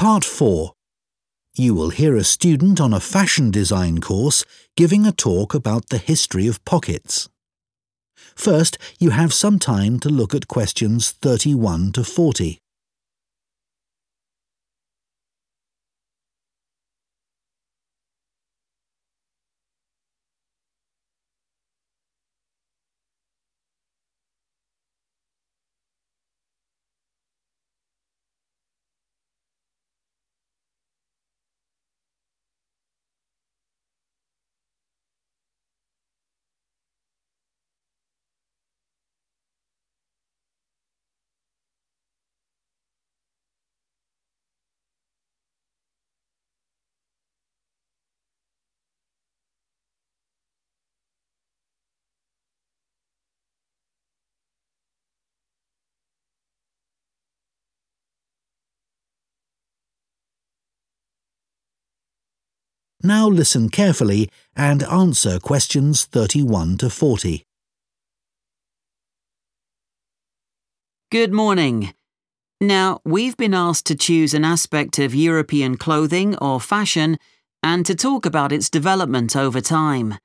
Part 4. You will hear a student on a fashion design course giving a talk about the history of pockets. First, you have some time to look at questions 31 to 40. Now listen carefully and answer questions 31 to 40. Good morning. Now, we've been asked to choose an aspect of European clothing or fashion and to talk about its development over time.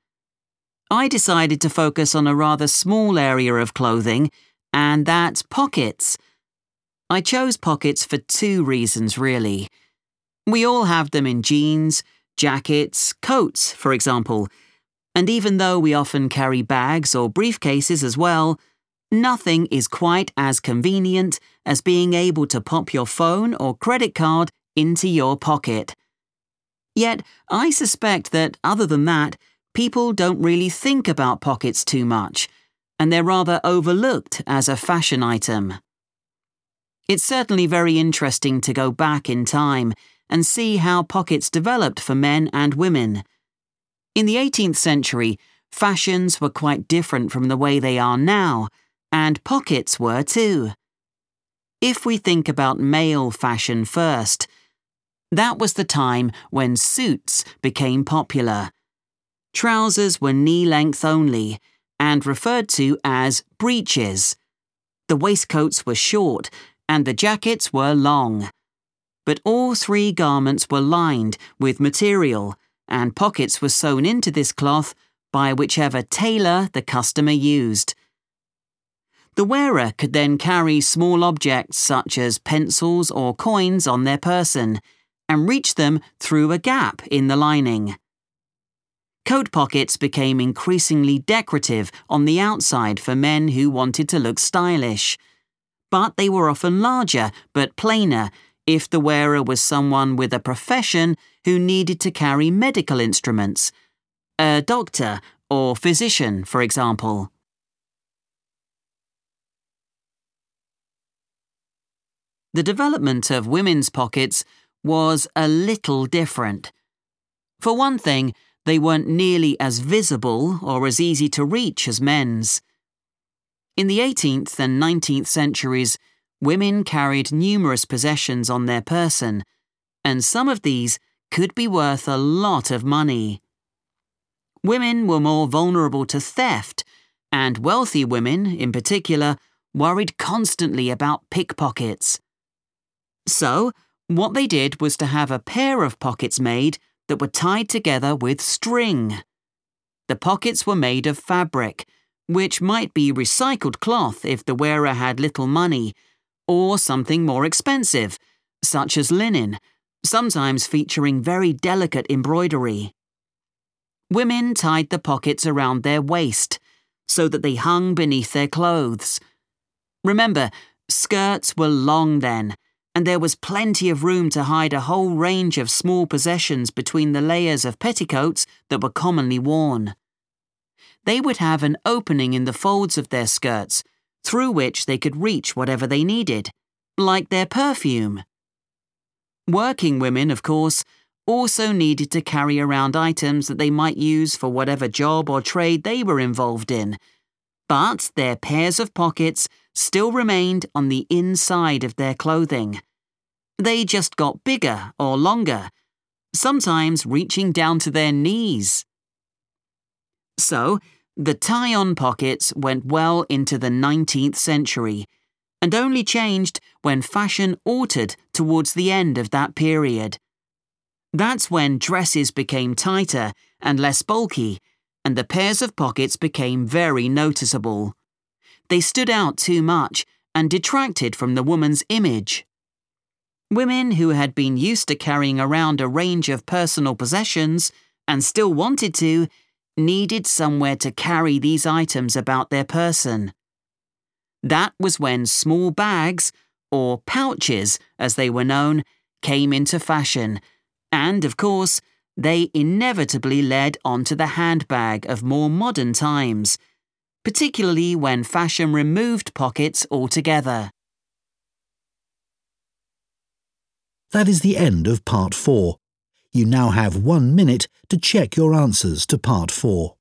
I decided to focus on a rather small area of clothing, and that's pockets. I chose pockets for two reasons, really. We all have them in jeans, jackets, coats, for example, and even though we often carry bags or briefcases as well, nothing is quite as convenient as being able to pop your phone or credit card into your pocket. Yet, I suspect that other than that, people don't really think about pockets too much, and they're rather overlooked as a fashion item. It's certainly very interesting to go back in time and see how pockets developed for men and women. In the 18th century, fashions were quite different from the way they are now, and pockets were too. If we think about male fashion first, that was the time when suits became popular. Trousers were knee-length only, and referred to as breeches. The waistcoats were short, and the jackets were long. But all three garments were lined with material, and pockets were sewn into this cloth by whichever tailor the customer used. The wearer could then carry small objects such as pencils or coins on their person, and reach them through a gap in the lining. Coat pockets became increasingly decorative on the outside for men who wanted to look stylish. But they were often larger but plainer if the wearer was someone with a profession who needed to carry medical instruments, a doctor or physician, for example. The development of women's pockets was a little different. For one thing, they weren't nearly as visible or as easy to reach as men's. In the 18th and 19th centuries, women carried numerous possessions on their person, and some of these could be worth a lot of money. Women were more vulnerable to theft, and wealthy women, in particular, worried constantly about pickpockets. So, what they did was to have a pair of pockets made that were tied together with string. The pockets were made of fabric, which might be recycled cloth if the wearer had little money, or something more expensive, such as linen, sometimes featuring very delicate embroidery. Women tied the pockets around their waist, so that they hung beneath their clothes. Remember, skirts were long then, and there was plenty of room to hide a whole range of small possessions between the layers of petticoats that were commonly worn. They would have an opening in the folds of their skirts, through which they could reach whatever they needed, like their perfume. Working women, of course, also needed to carry around items that they might use for whatever job or trade they were involved in, but their pairs of pockets still remained on the inside of their clothing. They just got bigger or longer, sometimes reaching down to their knees. So, the tie-on pockets went well into the 19th century, and only changed when fashion altered towards the end of that period. That's when dresses became tighter and less bulky, and the pairs of pockets became very noticeable. They stood out too much and detracted from the woman's image. Women who had been used to carrying around a range of personal possessions and still wanted to, needed somewhere to carry these items about their person. That was when small bags, or pouches as they were known, came into fashion, and of course, they inevitably led onto the handbag of more modern times, particularly when fashion removed pockets altogether. That is the end of Part 4. You now have 1 minute to check your answers to Part 4.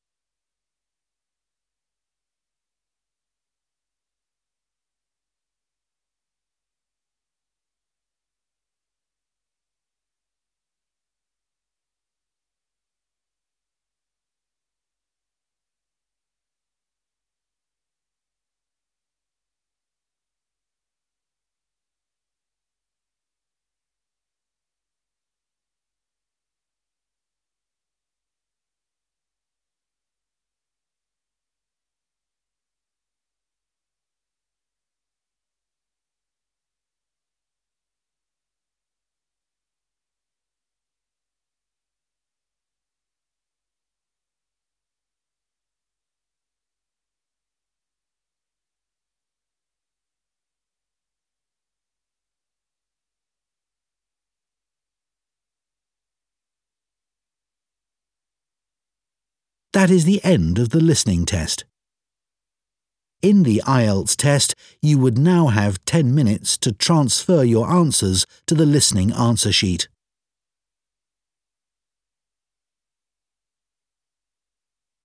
That is the end of the listening test. In the IELTS test, you would now have 10 minutes to transfer your answers to the listening answer sheet.